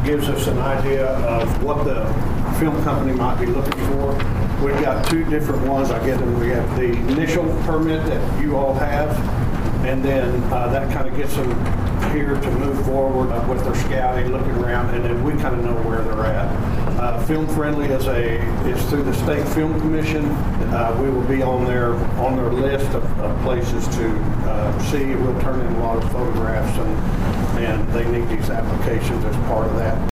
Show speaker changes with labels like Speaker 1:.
Speaker 1: gives us an idea of what the film company might be looking for. We've got two different ones. I get them. We have the initial permit that you all have, and then that kind of gets them here to move forward with their scouting, looking around, and then we kind of know where they're at. Film Friendly is through the State Film Commission. We will be on their list of places to see. We'll turn in a lot of photographs, and they need these applications as part of that.